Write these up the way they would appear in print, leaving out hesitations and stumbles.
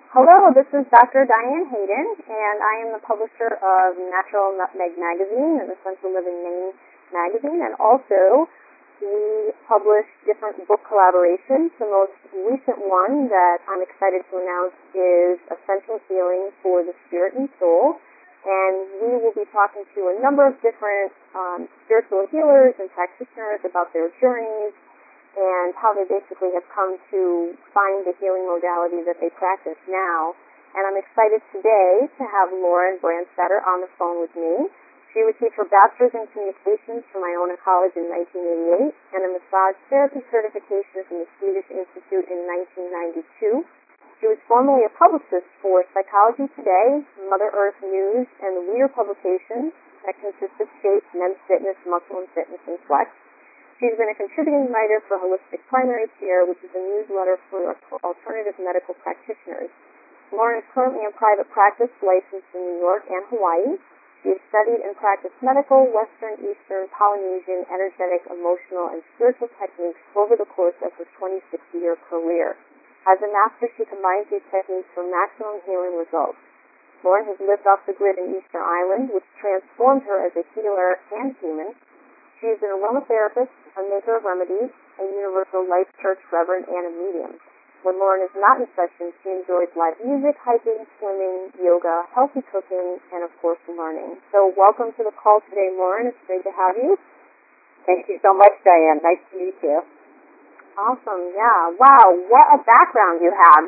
Hello, this is Dr. Diane Hayden, and I am the publisher of Natural Nutmeg Magazine and Essential Living Maine Magazine, and also we publish different book collaborations. The most recent one that I'm excited to announce is Essential Healing for the Spirit and Soul, and we will be talking to a number of different spiritual healers and practitioners about their journeys and how they basically have come to find the healing modality that they practice now. And I'm excited today to have Lauren Brandstetter on the phone with me. She received her bachelor's in communications from Iona College in 1988 and a massage therapy certification from the Swedish Institute in 1992. She was formerly a publicist for Psychology Today, Mother Earth News, and the Leader publications that consist of Shape, Men's Fitness, Muscle and Fitness, and Flex. She's been a contributing writer for Holistic Primary Care, which is a newsletter for alternative medical practitioners. Lauren is currently in private practice, licensed in New York and Hawaii. She has studied and practiced medical, Western, Eastern, Polynesian, energetic, emotional, and spiritual techniques over the course of her 26-year career. As a master, she combines these techniques for maximum healing results. Lauren has lived off the grid in Easter Island, which transformed her as a healer and human. She is an aromatherapist, a maker of remedies, a Universal Life Church reverend, and a medium. When Lauren is not in session, she enjoys live music, hiking, swimming, yoga, healthy cooking, and, of course, learning. So welcome to the call today, Lauren. It's great to have you. Thank you so much, Diane. Nice to meet you. Awesome, yeah. Wow, what a background you have.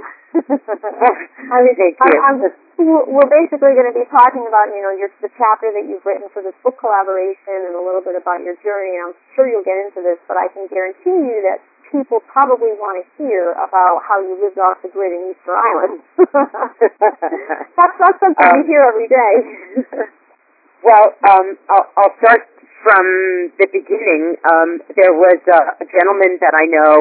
Thank you. We're basically going to be talking about, the chapter that you've written for this book collaboration and a little bit about your journey, and I'm sure you'll get into this, but I can guarantee you that people probably want to hear about how you lived off the grid in Easter Island. That's not something you hear every day. Well, I'll start from the beginning. There was a gentleman that I know.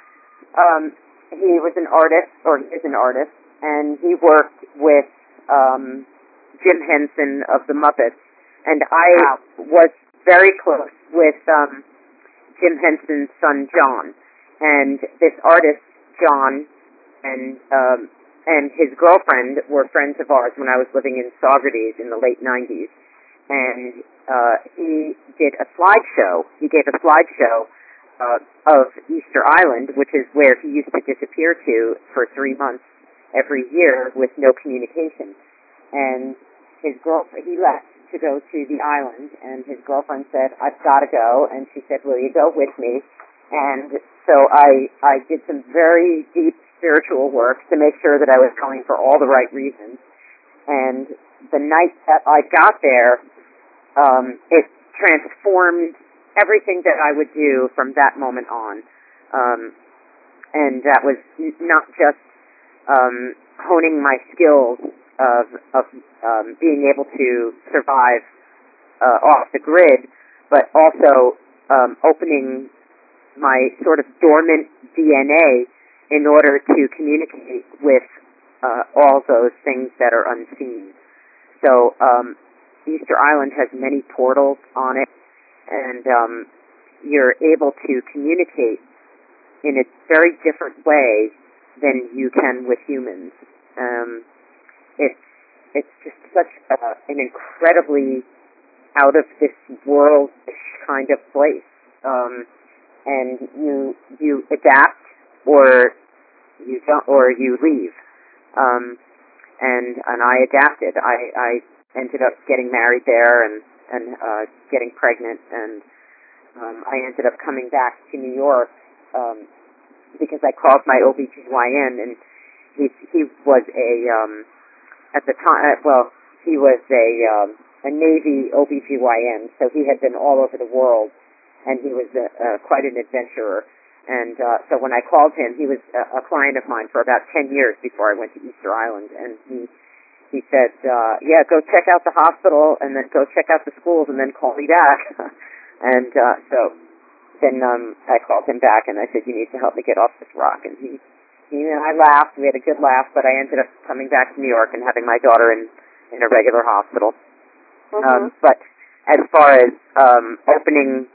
He was an artist, or he is an artist, and he worked with Jim Henson of the Muppets, and I was very close with Jim Henson's son John, and this artist John and his girlfriend were friends of ours when I was living in Saugerties in the late 90s, and he did a slideshow. He gave a slideshow of Easter Island, which is where he used to disappear to for 3 months every year with no communication. And he left to go to the island, and his girlfriend said, "I've got to go," and she said, "Will you go with me?" And so I did some very deep spiritual work to make sure that I was going for all the right reasons. And the night that I got there, it transformed everything that I would do from that moment on. And that was not just honing my skills of being able to survive off the grid, but also opening my sort of dormant DNA in order to communicate with all those things that are unseen. So Easter Island has many portals on it, and you're able to communicate in a very different way than you can with humans. It's just such an incredibly out of this world kind of place, and you adapt or you don't, or you leave. And I adapted. I ended up getting married there and getting pregnant, and I ended up coming back to New York because I called my OBGYN, and he was at the time, he was a Navy OBGYN, so he had been all over the world, and he was quite an adventurer. And so when I called him, he was a client of mine for about 10 years before I went to Easter Island, and he said, yeah, go check out the hospital, and then go check out the schools, and then call me back. And so then I called him back, and I said, you need to help me get off this rock. And I laughed. We had a good laugh, but I ended up coming back to New York and having my daughter in a regular hospital. Mm-hmm. But as far as opening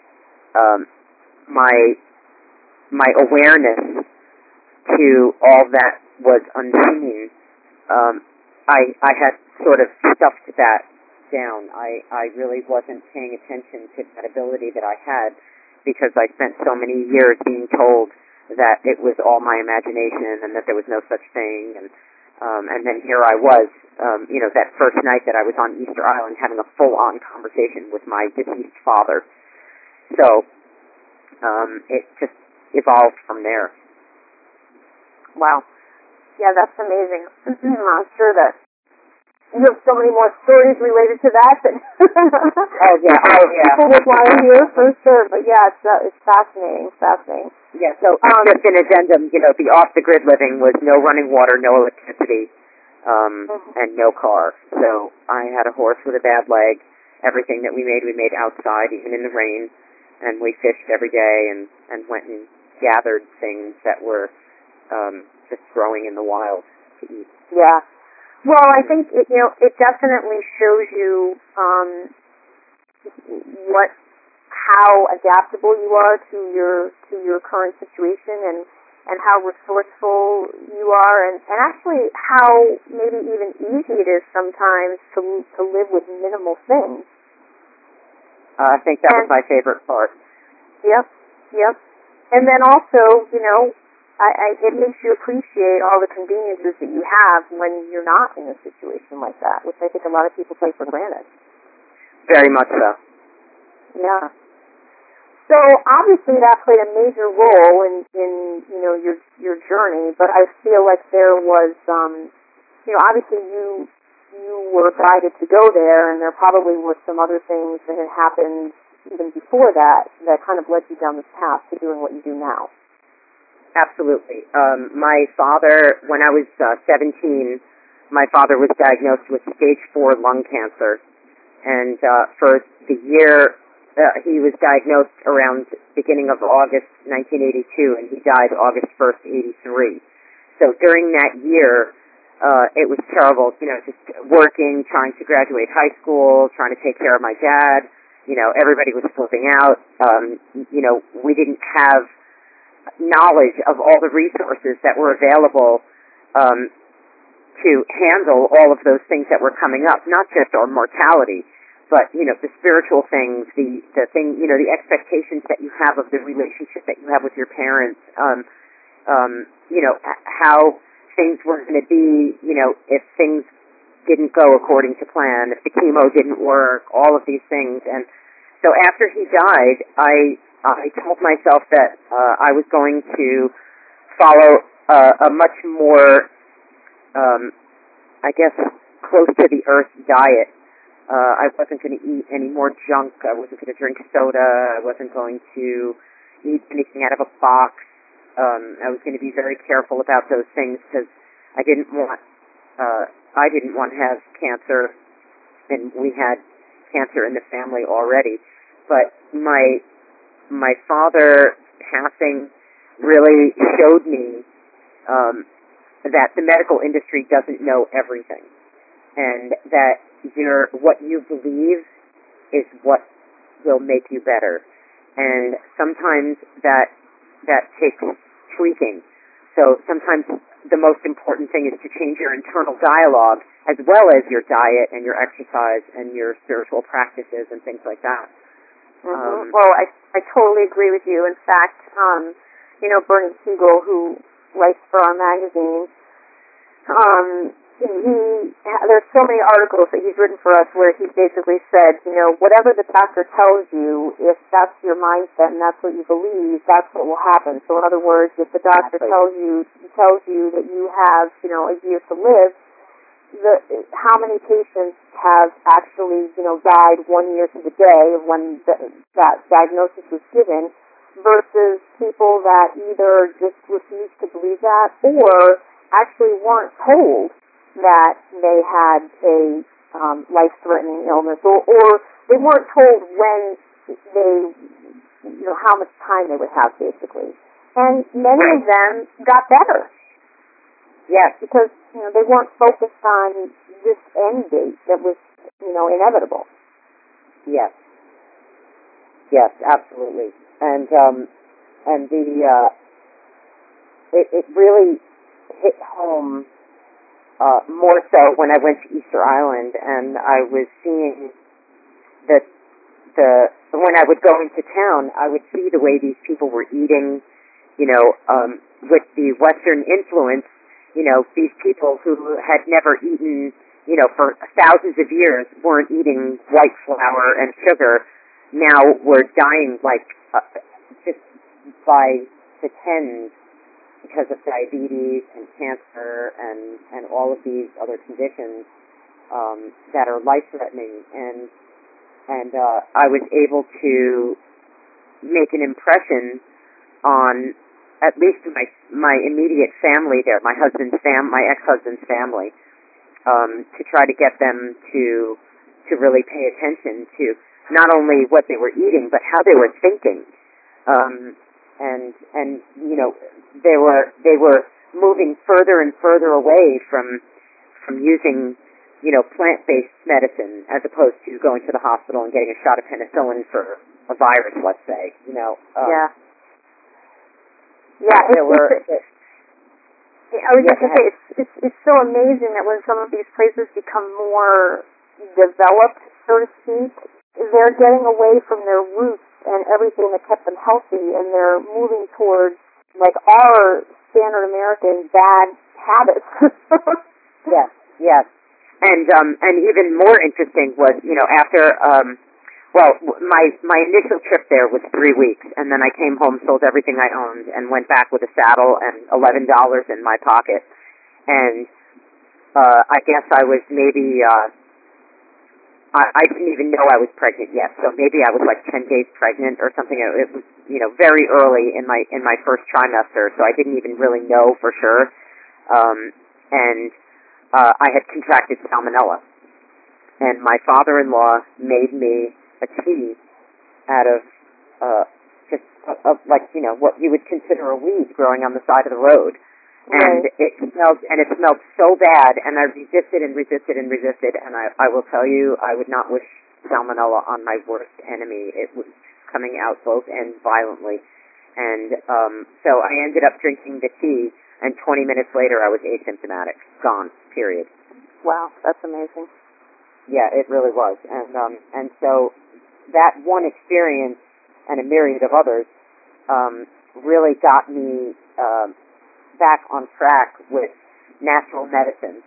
my awareness to all that was unseen, I had sort of stuffed that down. I really wasn't paying attention to that ability that I had because I spent so many years being told that it was all my imagination and that there was no such thing. And then here I was, that first night that I was on Easter Island having a full-on conversation with my deceased father. So it just evolved from there. Wow. Yeah, that's amazing. I'm sure that you have so many more stories related to that Oh yeah. people would want to hear for sure. But yeah, it's fascinating. Yeah, so just an addendum, the off-the-grid living was no running water, no electricity, and no car. So I had a horse with a bad leg. Everything that we made outside, even in the rain. And we fished every day and went and gathered things that were just growing in the wild to eat. Yeah. Well, I think it definitely shows you how adaptable you are to your current situation and how resourceful you are and actually how maybe even easy it is sometimes to live with minimal things. I think that was my favorite part. Yep. And then also, it makes you appreciate all the conveniences that you have when you're not in a situation like that, which I think a lot of people take for granted. Very much so. Yeah. So obviously that played a major role in your journey, but I feel like there was obviously you were guided to go there, and there probably were some other things that had happened even before that kind of led you down this path to doing what you do now. Absolutely. My father, when I was 17, my father was diagnosed with stage 4 lung cancer. And for the year, he was diagnosed around beginning of August 1982, and he died August 1st, 83. So during that year, it was terrible, just working, trying to graduate high school, trying to take care of my dad. Everybody was flipping out. We didn't have knowledge of all the resources that were available to handle all of those things that were coming up, not just our mortality, but the spiritual things, the expectations that you have of the relationship that you have with your parents, how things were going to be, if things didn't go according to plan, if the chemo didn't work, all of these things. And so after he died, I told myself that I was going to follow a much more, close to the earth diet. I wasn't going to eat any more junk. I wasn't going to drink soda. I wasn't going to eat anything out of a box. I was going to be very careful about those things because I didn't want to have cancer, and we had cancer in the family already. But my father passing really showed me that the medical industry doesn't know everything, and that what you believe is what will make you better. And sometimes that takes tweaking. So sometimes the most important thing is to change your internal dialogue as well as your diet and your exercise and your spiritual practices and things like that. Mm-hmm. Well, I totally agree with you. In fact, Bernie Siegel, who writes for our magazine, there's so many articles that he's written for us where he basically said, whatever the doctor tells you, if that's your mindset and that's what you believe, that's what will happen. So in other words, if the doctor tells you that you have, a year to live, how many patients have actually, died 1 year to the day of when that diagnosis was given, versus people that either just refused to believe that or actually weren't told that they had a life-threatening illness, or they weren't told when they, how much time they would have, basically. And many of them got better. Yes. Because, they weren't focused on this end date that was, inevitable. Yes. Yes, absolutely. And it really hit home more so when I went to Easter Island, and I was seeing that when I would go into town, I would see the way these people were eating, with the Western influence. These people who had never eaten, for thousands of years, weren't eating white flour and sugar, now were dying just by the tens because of diabetes and cancer and all of these other conditions that are life-threatening. And I was able to make an impression on at least my immediate family there, my ex-husband's family, to try to get them to really pay attention to not only what they were eating but how they were thinking. And they were moving further and further away from using plant-based medicine as opposed to going to the hospital and getting a shot of penicillin for a virus, let's say. Yeah. There were. I was just going to say, it's so amazing that when some of these places become more developed, so to speak, they're getting away from their roots and everything that kept them healthy, and they're moving towards our standard American bad habits. Yes. And even more interesting was, after my initial trip there was 3 weeks, and then I came home, sold everything I owned, and went back with a saddle and $11 in my pocket. And I guess I was maybe I didn't even know I was pregnant yet, so maybe I was 10 days pregnant or something. It was very early in my first trimester, so I didn't even really know for sure. And I had contracted salmonella, and my father-in-law made me a tea out of what you would consider a weed growing on the side of the road. And it smelled so bad, and I resisted, and I will tell you, I would not wish salmonella on my worst enemy. It was coming out both ends violently. And so I ended up drinking the tea, and 20 minutes later I was asymptomatic. Gone, period. Wow, that's amazing. Yeah, it really was. And so that one experience and a myriad of others really got me back on track with natural medicine.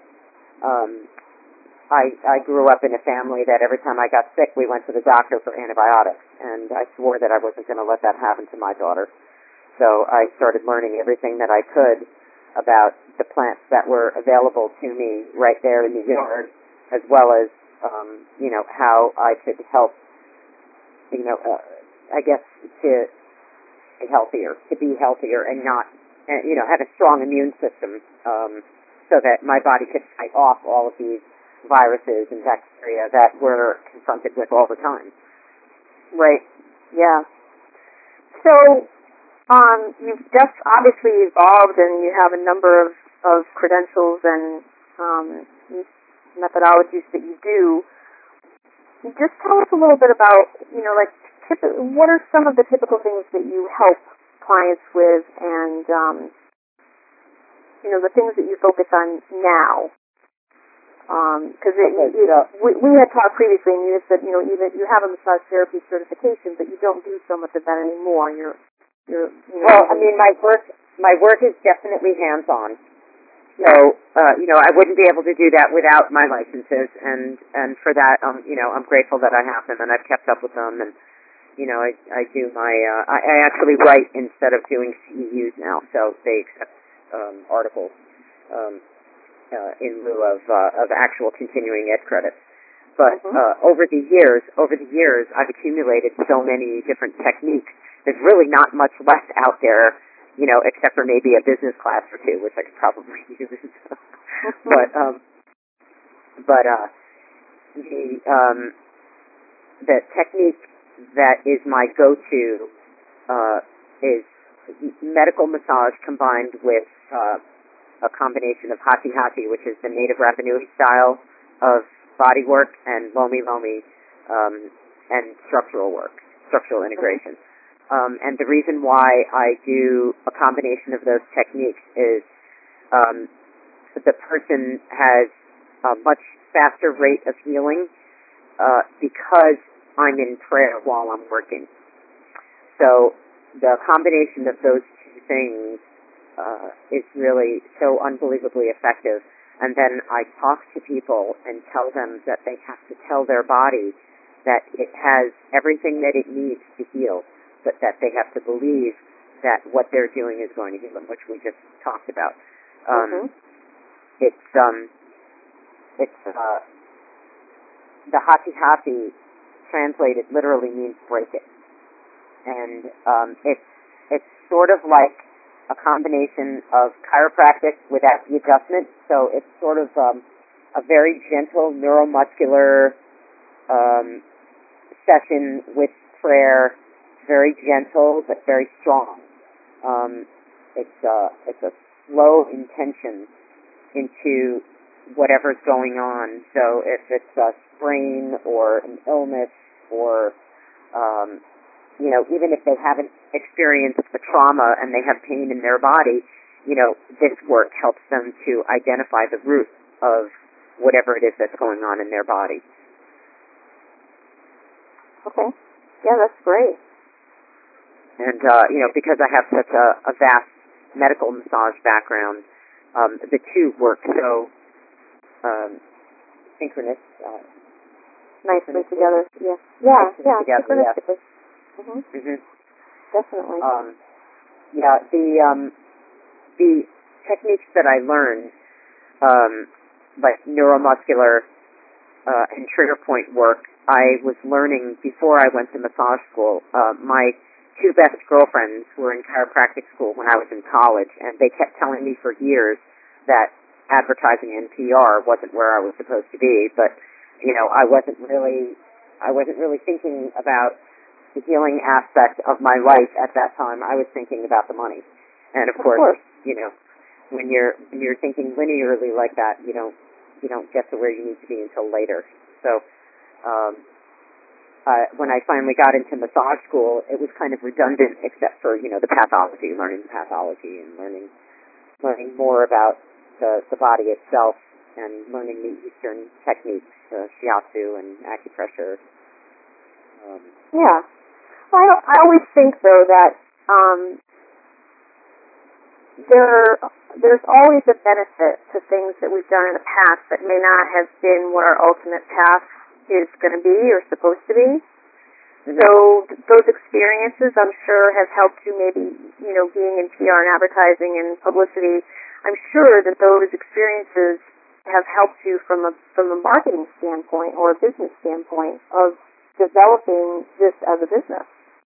I grew up in a family that every time I got sick, we went to the doctor for antibiotics, and I swore that I wasn't going to let that happen to my daughter. So I started learning everything that I could about the plants that were available to me right there in the yard, as well as how I could help, I guess, to be healthier and not, have a strong immune system, so that my body could fight off all of these viruses and bacteria that we're confronted with all the time. Right. Yeah. So, you've just obviously evolved, and you have a number of credentials and methodologies that you do. Just tell us a little bit about, what are some of the typical things that you help clients with, and the things that you focus on now. Because we had talked previously, and you said even you have a massage therapy certification, but you don't do so much of that anymore. Well, I mean, my work is definitely hands-on. So I wouldn't be able to do that without my licenses, and for that, I'm grateful that I have them, and I've kept up with them, and I do my I actually write instead of doing CEUs now, so they accept articles in lieu of actual continuing ed credits. But over the years, I've accumulated so many different techniques. There's really not much left out there, except for maybe a business class or two, which I could probably use. but the technique that is my go-to is medical massage combined with a combination of hati-hati, which is the native Rapanui style of body work, and lomi-lomi, and structural work, structural integration. And the reason why I do a combination of those techniques is the person has a much faster rate of healing because I'm in prayer while I'm working. So the combination of those two things is really so unbelievably effective. And then I talk to people and tell them that they have to tell their body that it has everything that it needs to heal, but that they have to believe that what they're doing is going to heal them, which we just talked about. It's the hati-hati translated literally means break it. And it's sort of like a combination of chiropractic without the adjustment. So it's sort of a very gentle neuromuscular session with prayer. Very gentle but very strong. It's a slow intention into whatever's going on. So if it's a sprain or an illness or even if they haven't experienced a trauma and they have pain in their body, this work helps them to identify the root of whatever it is that's going on in their body. Okay. Yeah, that's great. And, because I have such a vast medical massage background, the two work so synchronous. Nicely together. Yeah. Yeah. Together, synchronistically. Definitely. The techniques that I learned, like neuromuscular and trigger point work, I was learning before I went to massage school. My two best girlfriends were in chiropractic school when I was in college, and they kept telling me for years that advertising and PR wasn't where I was supposed to be, but I wasn't really thinking about the healing aspect of my life at that time. I was thinking about the money. And of course, when you're thinking linearly like that, you don't get to where you need to be until later. So when I finally got into massage school, it was kind of redundant except for, the pathology, learning the pathology and learning more about the body itself and learning the Eastern techniques, shiatsu and acupressure. Yeah. I always think, though, that there's always a benefit to things that we've done in the past that may not have been what our ultimate path is going to be or supposed to be. So those experiences, I'm sure, have helped you maybe, being in PR and advertising and publicity. I'm sure that those experiences have helped you from a marketing standpoint or a business standpoint of developing this as a business.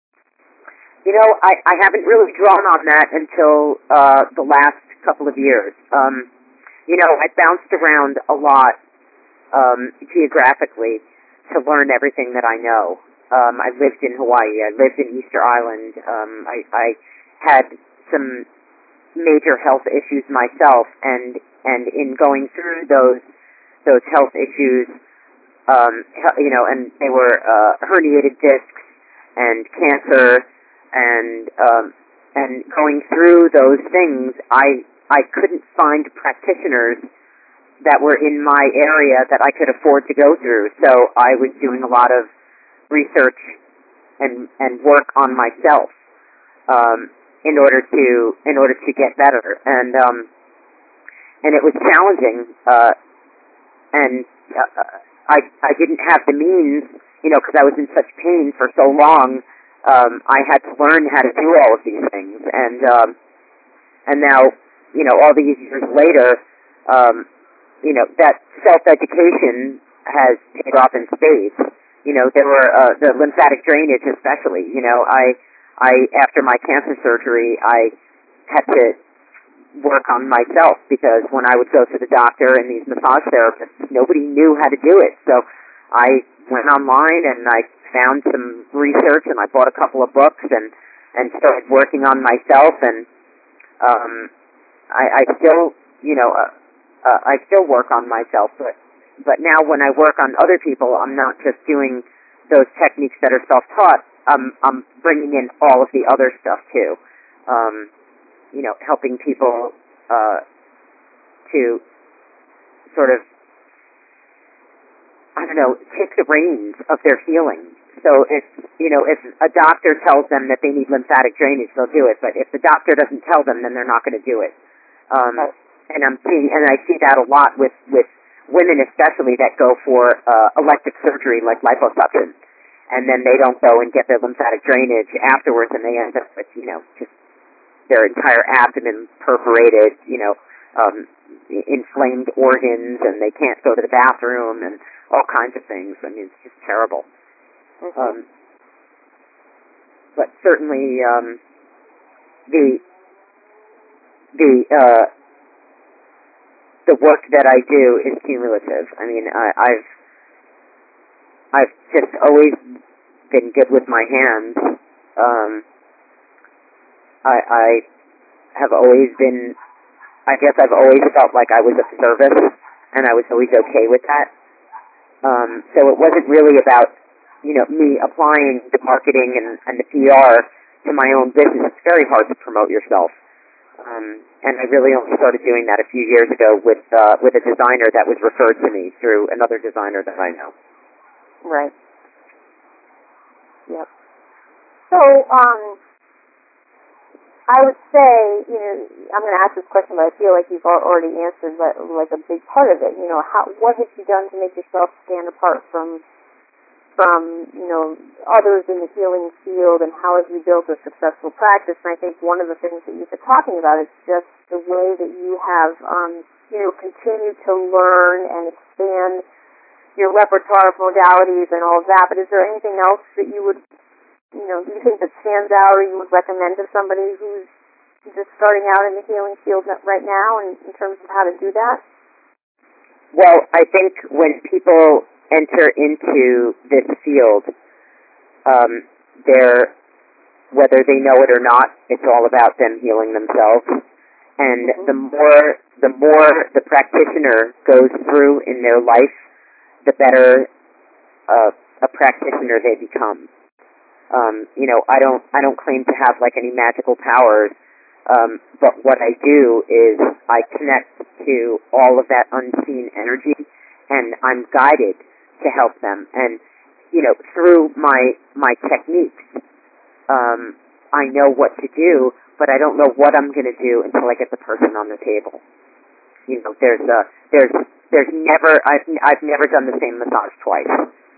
I haven't really drawn on that until the last couple of years. I bounced around a lot geographically to learn everything that I know. I lived in Hawaii. I lived in Easter Island. I had some major health issues myself, and in going through those health issues, and they were herniated discs and cancer, and going through those things, I couldn't find practitioners that were in my area that I could afford to go through. So I was doing a lot of research and work on myself in order to get better, and it was challenging, and I didn't have the means, because I was in such pain for so long. I had to learn how to do all of these things, and now, all these years later, that self-education has paid off in spades. There were the lymphatic drainage, especially. I after my cancer surgery, I had to work on myself because when I would go to the doctor and these massage therapists, nobody knew how to do it. So I went online and I found some research and I bought a couple of books and started working on myself, and I still I still work on myself, but now when I work on other people, I'm not just doing those techniques that are self-taught. I'm bringing in all of the other stuff too. Helping people to sort of, I don't know, take the reins of their healing. So if a doctor tells them that they need lymphatic drainage, they'll do it. But if the doctor doesn't tell them, then they're not going to do it. And I see that a lot with women, especially that go for elective surgery like liposuction, and then they don't go and get their lymphatic drainage afterwards, and they end up with just their entire abdomen perforated, inflamed organs, and they can't go to the bathroom and all kinds of things. I mean, it's just terrible. Mm-hmm. But certainly, the work that I do is cumulative. I mean, I've just always been good with my hands. I have always been. I guess I've always felt like I was of service, and I was always okay with that. So it wasn't really about me applying the marketing and the PR to my own business. It's very hard to promote yourself. And I really only started doing that a few years ago with a designer that was referred to me through another designer that I know. Right. Yep. So, I would say, I'm going to ask this question, but I feel like you've already answered like a big part of it. What have you done to make yourself stand apart from others in the healing field, and how have you built a successful practice? And I think one of the things that you've been talking about is just the way that you have, continued to learn and expand your repertoire of modalities and all of that. But is there anything else that you would, you think that stands out, or you would recommend to somebody who's just starting out in the healing field right now, in terms of how to do that? Well, I think when people enter into this field, whether they know it or not, it's all about them healing themselves. And the more the practitioner goes through in their life, the better a practitioner they become. I don't claim to have like any magical powers, but what I do is I connect to all of that unseen energy, and I'm guided to help them. And through my techniques, I know what to do, but I don't know what I'm going to do until I get the person on the table. There's never I've never done the same massage twice.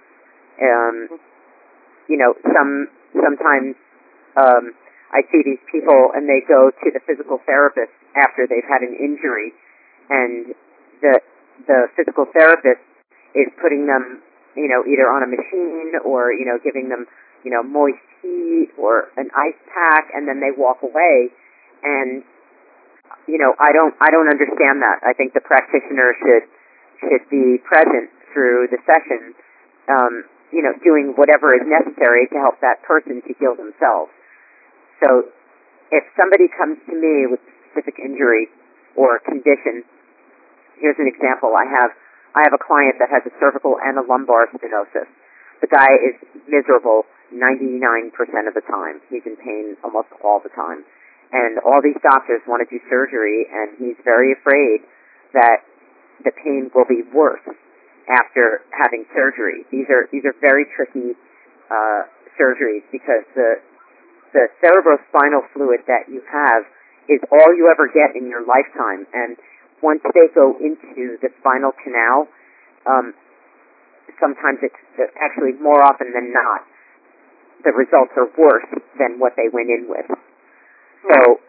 Sometimes I see these people and they go to the physical therapist after they've had an injury, and the physical therapist is putting them, either on a machine or, giving them, moist heat or an ice pack, and then they walk away. And, I don't understand that. I think the practitioner should be present through the session, doing whatever is necessary to help that person to heal themselves. So if somebody comes to me with a specific injury or condition, here's an example. I have a client that has a cervical and a lumbar stenosis. The guy is miserable 99% of the time. He's in pain almost all the time. And all these doctors want to do surgery, and he's very afraid that the pain will be worse after having surgery. These are very tricky surgeries, because the cerebrospinal fluid that you have is all you ever get in your lifetime. And once they go into the spinal canal, sometimes it's actually more often than not, the results are worse than what they went in with. So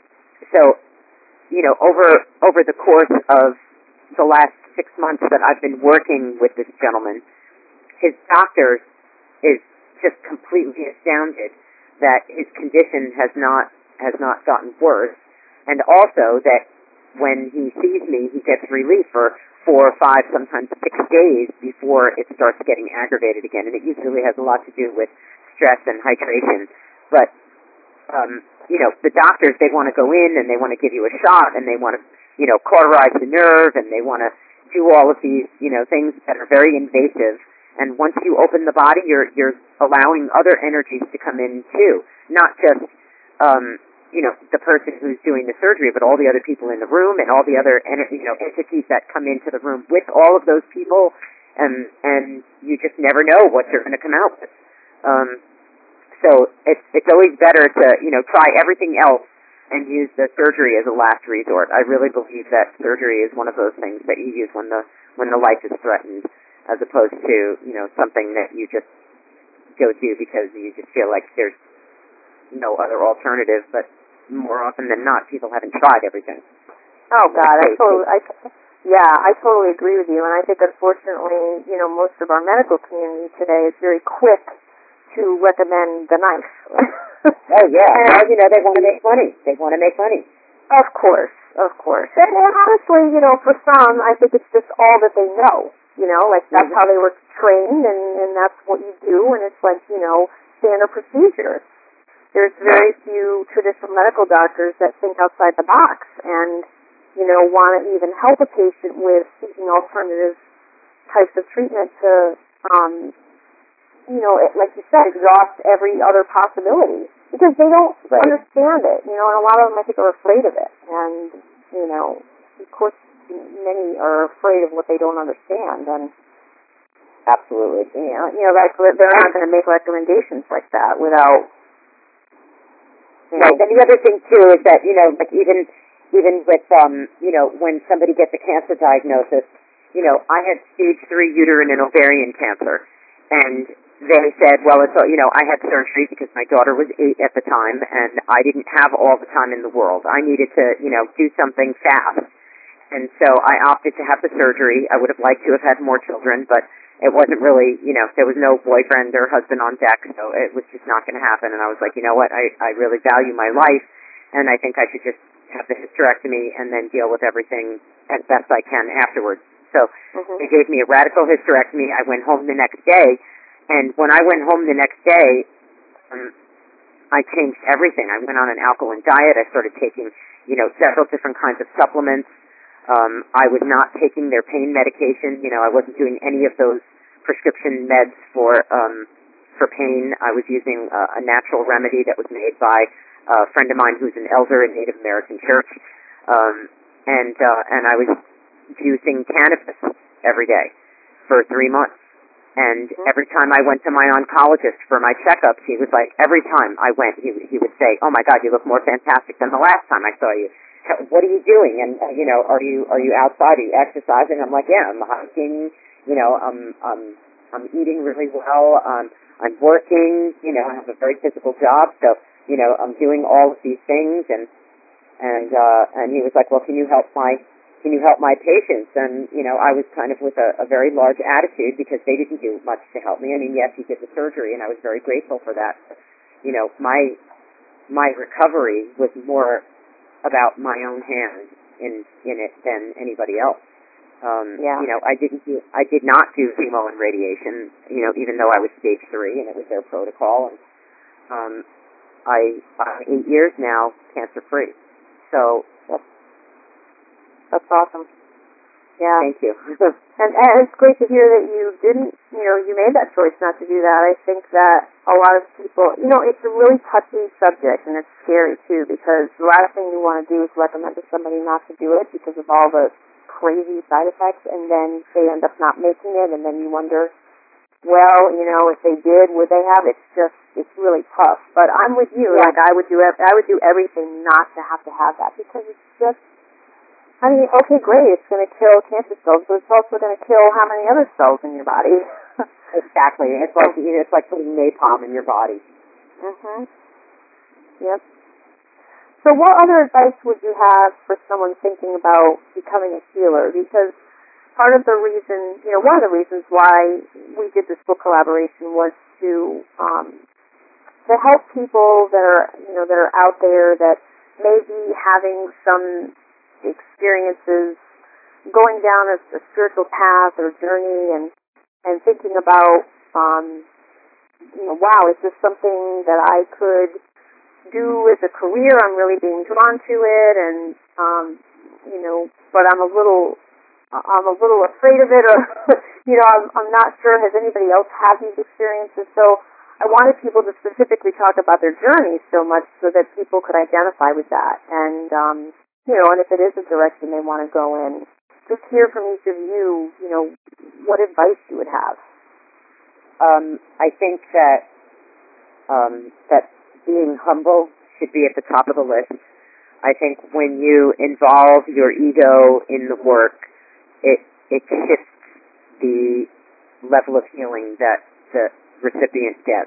over the course of the last 6 months that I've been working with this gentleman, his doctor is just completely astounded that his condition has not gotten worse, and also that when he sees me, he gets relief for 4 or 5, sometimes 6 days before it starts getting aggravated again. And it usually has a lot to do with stress and hydration. But, the doctors, they want to go in and they want to give you a shot, and they want to, cauterize the nerve, and they want to do all of these, things that are very invasive. And once you open the body, you're allowing other energies to come in too, not just the person who's doing the surgery, but all the other people in the room and all the other, entities that come into the room with all of those people, and you just never know what you're going to come out with. So it's always better to, try everything else and use the surgery as a last resort. I really believe that surgery is one of those things that you use when the life is threatened, as opposed to, something that you just go to because you just feel like there's no other alternative. But more often than not, people haven't tried everything. Oh God, I totally agree with you. And I think unfortunately, most of our medical community today is very quick to recommend the knife. Oh yeah, well, they want to make money. They want to make money. Of course. And honestly, for some, I think it's just all that they know. Like that's how they were trained, and that's what you do, and it's like, standard procedure. There's very few traditional medical doctors that think outside the box and, want to even help a patient with seeking alternative types of treatment to, like you said, exhaust every other possibility. Because they don't understand it, and a lot of them, I think, are afraid of it. And, of course, many are afraid of what they don't understand. And absolutely, they're not going to make recommendations like that without. Right. And the other thing too is that like even with when somebody gets a cancer diagnosis, I had stage 3 uterine and ovarian cancer, and they said, well, it's I had surgery because my daughter was 8 at the time, and I didn't have all the time in the world. I needed to do something fast, and so I opted to have the surgery. I would have liked to have had more children, but it wasn't really, there was no boyfriend or husband on deck, so it was just not going to happen. And I was like, you know what, I really value my life, and I think I should just have the hysterectomy and then deal with everything as best I can afterwards. So they gave me a radical hysterectomy. I went home the next day, and when I went home the next day, I changed everything. I went on an alkaline diet. I started taking, several different kinds of supplements. I was not taking their pain medication. I wasn't doing any of those prescription meds for pain. I was using a natural remedy that was made by a friend of mine who's an elder in Native American church, and I was using cannabis every day for 3 months. And every time I went to my oncologist for my checkups, he was like, every time I went, he would say, "Oh my God, you look more fantastic than the last time I saw you. What are you doing? And are you outside? Are you exercising?" I'm like, "Yeah, I'm hiking. I'm eating really well. I'm working. I have a very physical job, so I'm doing all of these things." And he was like, "Well, can you help my patients?" And I was kind of with a very large attitude because they didn't do much to help me. I mean, yes, he did the surgery, and I was very grateful for that. My recovery was more about my own hand in it than anybody else. I did not do chemo and radiation, even though I was stage 3 and it was their protocol. And I'm 8 years now cancer free. So that's awesome. Yeah. Thank you. and it's great to hear that you didn't, you made that choice not to do that. I think that a lot of people, it's a really touchy subject, and it's scary too, because the last thing you want to do is recommend to somebody not to do it because of all the crazy side effects, and then they end up not making it, and then you wonder, well, if they did, would they have? It's really tough. But I'm with you. Yeah. Like I would do everything not to have that, because it's just, I mean, okay, great, it's going to kill cancer cells, but it's also going to kill how many other cells in your body? Exactly. It's like putting napalm in your body. Yep. So what other advice would you have for someone thinking about becoming a healer? Because part of the reason, one of the reasons why we did this book collaboration was to help people that are out there that may be having some experiences going down a spiritual path or journey, and thinking about, wow, is this something that I could do as a career? I'm really being drawn to it, and but I'm a little afraid of it, or I'm not sure. Has anybody else had these experiences? So I wanted people to specifically talk about their journeys so much so that people could identify with that. And, and if it is a direction they want to go in, just hear from each of you, what advice you would have. I think that being humble should be at the top of the list. I think when you involve your ego in the work, it shifts the level of healing that the recipient gets.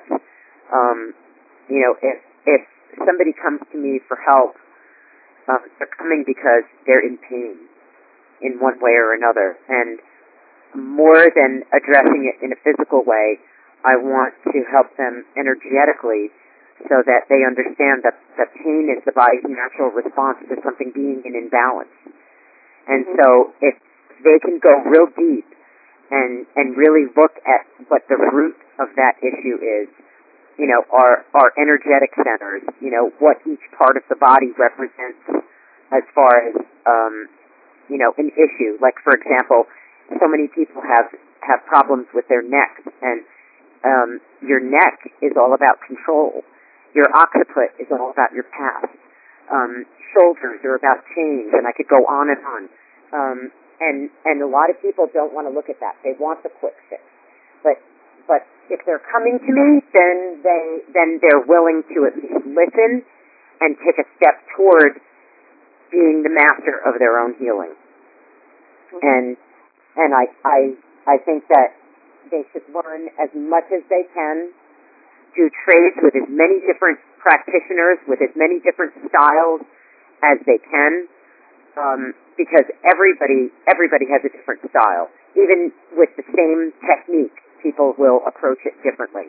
If somebody comes to me for help, they're coming because they're in pain in one way or another. And more than addressing it in a physical way, I want to help them energetically so that they understand that pain is the body's natural response to something being in imbalance. And so if they can go real deep and really look at what the root of that issue is, our energetic centers, what each part of the body represents as far as, an issue. Like, for example, so many people have problems with their neck, and your neck is all about control. Your occiput is all about your past. Shoulders are about change, and I could go on and on. And a lot of people don't want to look at that. They want the quick fix. But if they're coming to me, then they're willing to at least listen and take a step toward being the master of their own healing. And I think that they should learn as much as they can, do trades with as many different practitioners, with as many different styles as they can, because everybody has a different style. Even with the same technique, people will approach it differently.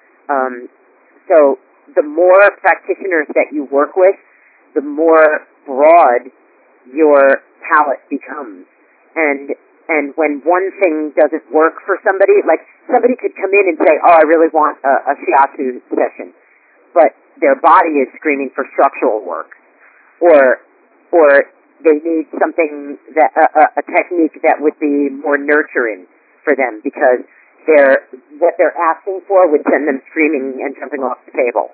So the more practitioners that you work with, the more broad your palette becomes. And when one thing doesn't work for somebody, like somebody could come in and say, oh, I really want a shiatsu session, but their body is screaming for structural work, or they need something that a technique that would be more nurturing for them, because what they're asking for would send them screaming and jumping off the table.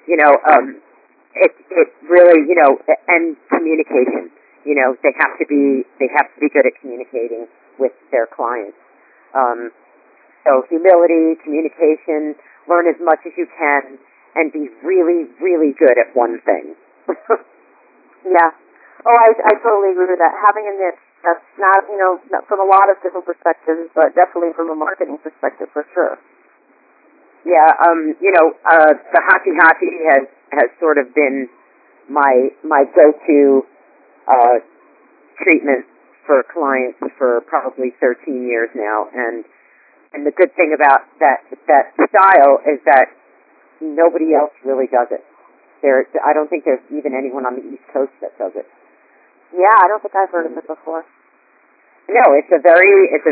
It really, and communication. They have to be good at communicating with their clients. So humility, communication, learn as much as you can, and be really, really good at one thing. Yeah. Oh, I totally agree with that. Having a niche, that's not, from a lot of different perspectives, but definitely from a marketing perspective for sure. Yeah, the Haki has sort of been my go-to treatment for clients for probably 13 years now, and the good thing about that style is that nobody else really does it. I don't think there's even anyone on the East Coast that does it. Yeah, I don't think I've heard of it before. No, it's a very it's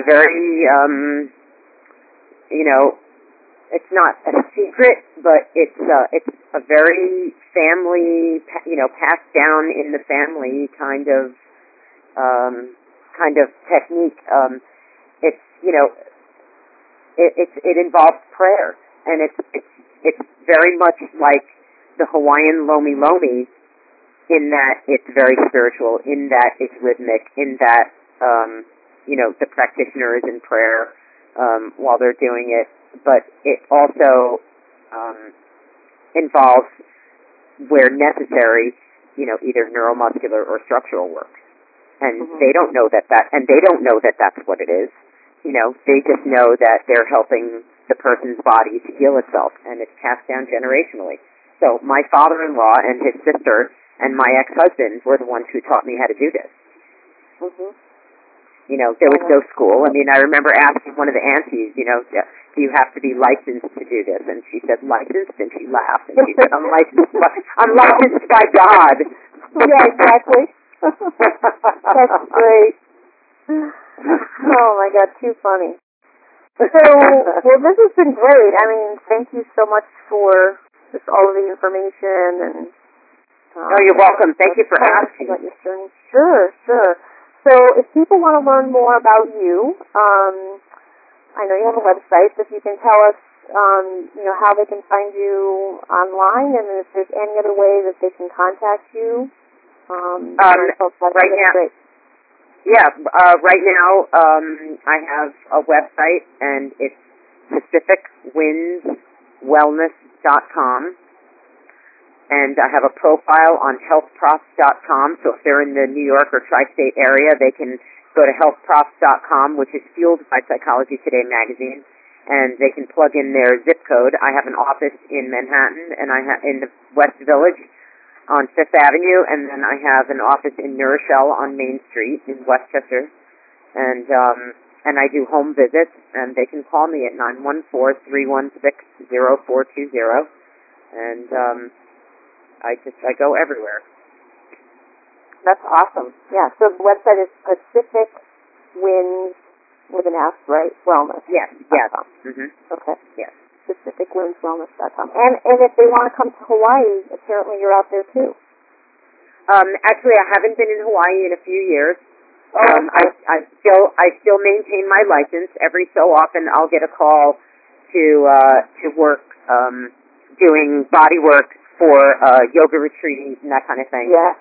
not a secret, but it's a very family, passed down in the family kind of technique. It involves prayer, and it's very much like the Hawaiian Lomi Lomi, in that it's very spiritual, in that it's rhythmic, in that the practitioner is in prayer while they're doing it, but it also involves, where necessary, either neuromuscular or structural work. And they don't know that that's what it is. They just know that they're helping the person's body to heal itself, and it's passed down generationally. So my father-in-law and his sister and my ex-husband were the ones who taught me how to do this. There was no school. I mean, I remember asking one of the aunties, do you have to be licensed to do this? And she said, licensed? And she laughed. And she said, I'm licensed by God. Yeah, exactly. That's great. Oh, my God, too funny. So, well, this has been great. I mean, thank you so much for just all of the information. And oh, you're welcome. Thank you for asking. About your journey. Sure. So if people want to learn more about you, I know you have a website, so if you can tell us how they can find you online, and if there's any other way that they can contact you. Right now, great. Yeah, right now I have a website, and it's PacificWindsWellness.com, and I have a profile on HealthProfs.com, so if they're in the New York or tri-state area, they can go to HealthProfs.com, which is fueled by Psychology Today magazine, and they can plug in their zip code. I have an office in Manhattan, and in the West Village on Fifth Avenue, and then I have an office in New Rochelle on Main Street in Westchester, and I do home visits, and they can call me at 914-316-0420, and I go everywhere. That's awesome. Yeah, so the website is Pacific Winds with an S, right? Wellness. Yes. Mm-hmm. Okay. Yes. PacificWindsWellness.com. And if they want to come to Hawaii, apparently you're out there too. Actually, I haven't been in Hawaii in a few years. Okay. I still maintain my license. Every so often, I'll get a call to work doing body work for yoga retreats and that kind of thing. Yeah.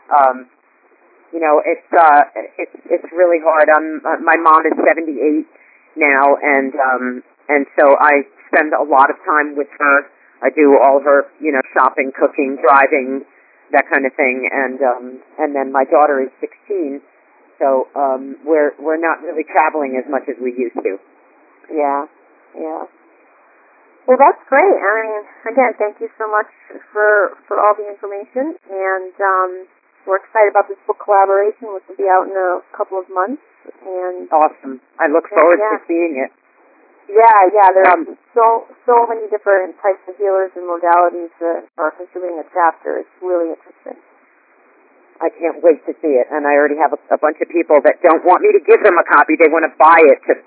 It's really hard. My mom is 78 now, and so I spend a lot of time with her. I do all her, shopping, cooking, driving, that kind of thing, and then my daughter is 16, so we're not really traveling as much as we used to. Yeah. Well, that's great. I mean, again, thank you so much for all the information, and we're excited about this book collaboration, which will be out in a couple of months. And awesome. I look forward to seeing it. Yeah. There are so many different types of healers and modalities that are contributing a chapter. It's really interesting. I can't wait to see it, and I already have a bunch of people that don't want me to give them a copy. They want to buy it to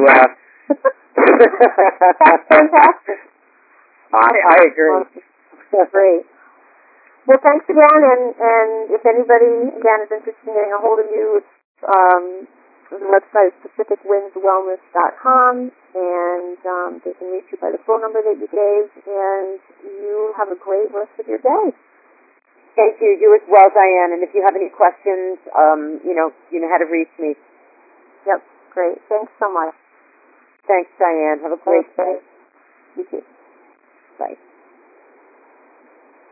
That's fantastic. I agree. Great. Well, thanks again, and if anybody, again, is interested in getting a hold of you, the website is PacificWindsWellness.com, and they can reach you by the phone number that you gave, and you have a great rest of your day. Thank you. You as well, Diane, and if you have any questions, you know how to reach me. Yep, great. Thanks so much. Thanks, Diane. Have a great day. You too. Bye.